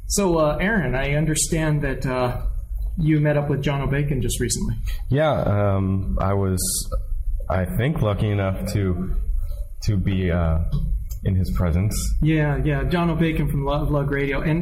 So, Aaron, I understand that you met up with John O'Bacon just recently. Yeah, I was, I think, lucky enough to be in his presence. Yeah, John O'Bacon from Lug Radio. And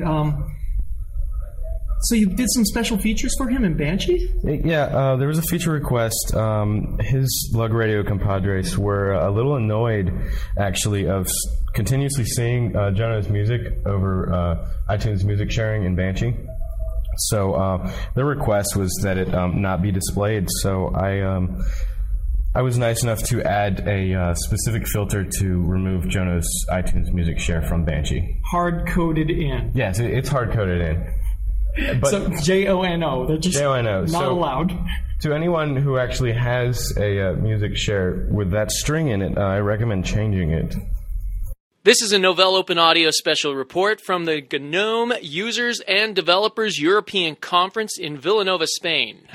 so you did some special features for him in Banshee? Yeah, there was a feature request. His Lug Radio compadres were a little annoyed, actually, of continuously seeing Jonah's music over iTunes music sharing in Banshee. So their request was that it not be displayed. So I was nice enough to add a specific filter to remove Jonah's iTunes music share from Banshee. Hard-coded in. Yes, it's hard-coded in. But so JONO, they're just JONO. not allowed. To anyone who actually has a music share with that string in it, I recommend changing it. This is a Novell Open Audio special report from the GNOME Users and Developers European Conference in Villanova, Spain.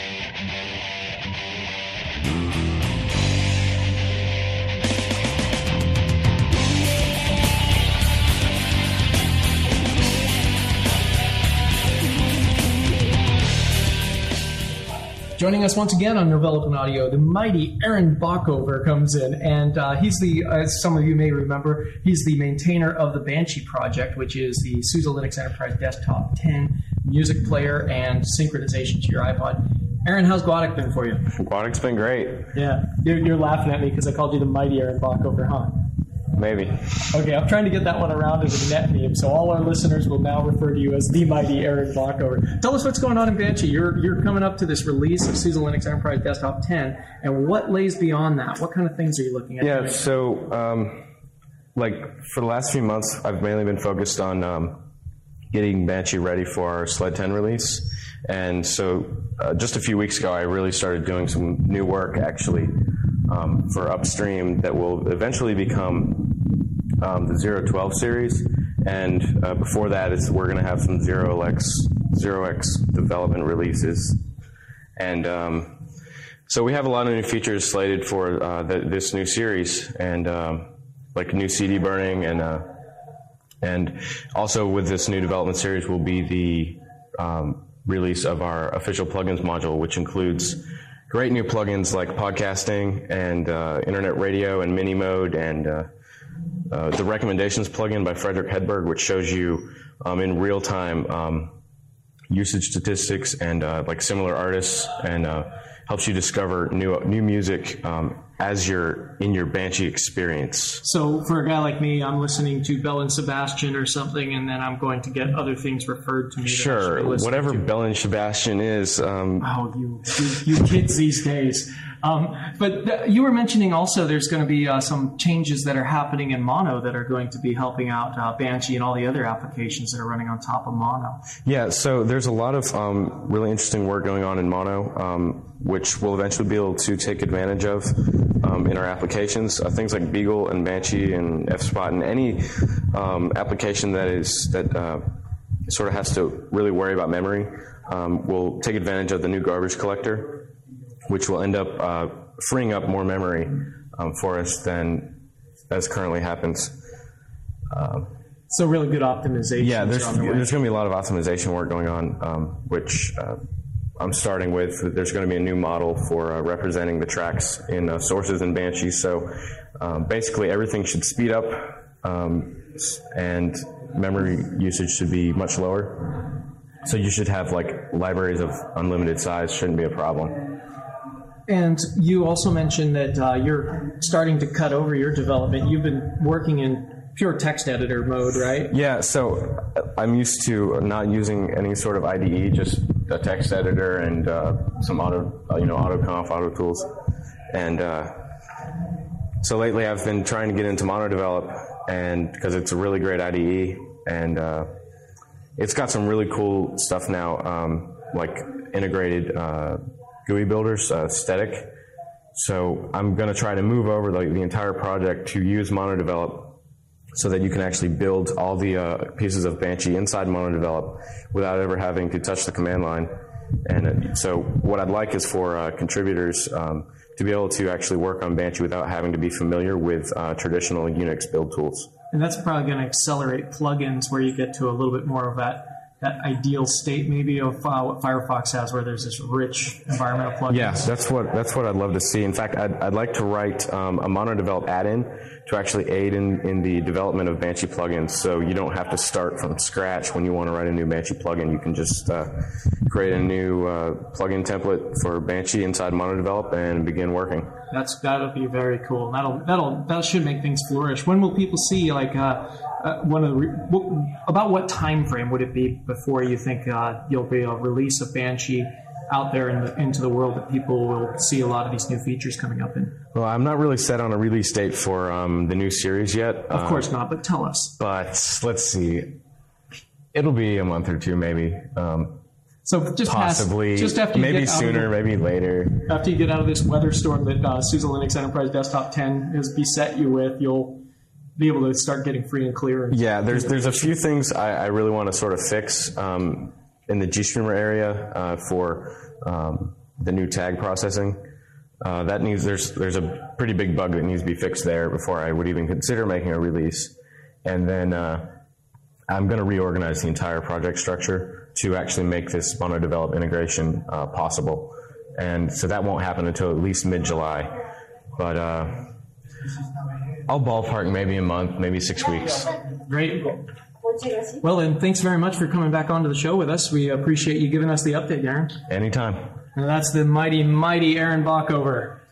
Joining us once again on Novell Open Audio, the mighty Aaron Bockover comes in, and he's the, as some of you may remember, he's the maintainer of the Banshee project, which is the SUSE Linux Enterprise Desktop 10 music player and synchronization to your iPod. Aaron, how's Guadic been for you? Guadic's been great. Yeah, you're laughing at me because I called you the mighty Aaron Bockover, huh? Maybe. Okay, I'm trying to get that one around as a net meme, so all our listeners will now refer to you as the mighty Aaron Bockover. Tell us what's going on in Banshee. You're coming up to this release of SUSE Linux Enterprise Desktop 10, and what lays beyond that? What kind of things are you looking at? Yeah, so like for the last few months, I've mainly been focused on getting Banshee ready for our SLED 10 release, and so just a few weeks ago, I really started doing some new work, actually, for upstream that will eventually become the 012 series, and before that we're going to have some 0x development releases, and so we have a lot of new features slated for this new series, and like new CD burning, and also with this new development series will be the release of our official plugins module, which includes great new plugins like podcasting and internet radio and mini mode, and the recommendations plugin by Frederick Hedberg, which shows you in real time usage statistics and like similar artists, and helps you discover new music as you're in your Banshee experience. So for a guy like me, I'm listening to Bell and Sebastian or something, and then I'm going to get other things referred to me. Sure, whatever Bell and Sebastian is. Oh, you kids these days. But you were mentioning also there's going to be some changes that are happening in Mono that are going to be helping out Banshee and all the other applications that are running on top of Mono. Yeah, so there's a lot of really interesting work going on in Mono, which we'll eventually be able to take advantage of in our applications. Things like Beagle and Banshee and FSpot and any application that sort of has to really worry about memory will take advantage of the new garbage collector, which will end up freeing up more memory for us than as currently happens. So really good optimization. Yeah, there's going to be a lot of optimization work going on, which I'm starting with. There's going to be a new model for representing the tracks in sources in Banshee. So basically everything should speed up, and memory usage should be much lower. So you should have like libraries of unlimited size, shouldn't be a problem. And you also mentioned that you're starting to cut over your development. You've been working in pure text editor mode, right? Yeah, so I'm used to not using any sort of IDE, just a text editor and some AutoConf, AutoTools. And so lately I've been trying to get into MonoDevelop, and because it's a really great IDE, and it's got some really cool stuff now, like integrated GUI builders, static. So I'm going to try to move over the entire project to use MonoDevelop, so that you can actually build all the pieces of Banshee inside MonoDevelop without ever having to touch the command line. And so what I'd like is for contributors to be able to actually work on Banshee without having to be familiar with traditional Unix build tools. And that's probably going to accelerate plugins where you get to a little bit more of that ideal state maybe of what Firefox has, where there's this rich environmental plugins. Yeah, that's what I'd love to see. In fact, I'd like to write a mono-develop add-in to actually aid in the development of Banshee plugins, so you don't have to start from scratch when you want to write a new Banshee plugin. You can just create a new plugin template for Banshee inside mono-develop and begin working. That'll be very cool. That should make things flourish. When will people see about what time frame would it be before you think you'll be a release of Banshee out there into the world that people will see a lot of these new features coming up in? Well, I'm not really set on a release date for the new series yet. Of course not, but tell us. But let's see. It'll be a month or two, maybe. So just possibly, just after you maybe sooner, maybe later. After you get out of this weather storm that SUSE Linux Enterprise Desktop 10 has beset you with, you'll be able to start getting free and clear. Yeah, there's a few things I really want to sort of fix in the GStreamer area for the new tag processing. There's a pretty big bug that needs to be fixed there before I would even consider making a release. And then I'm going to reorganize the entire project structure to actually make this mono-develop integration possible. And so that won't happen until at least mid-July. But I'll ballpark maybe a month, maybe 6 weeks. Great. Well, then, thanks very much for coming back onto the show with us. We appreciate you giving us the update, Aaron. Anytime. And that's the mighty, mighty Aaron Bockover.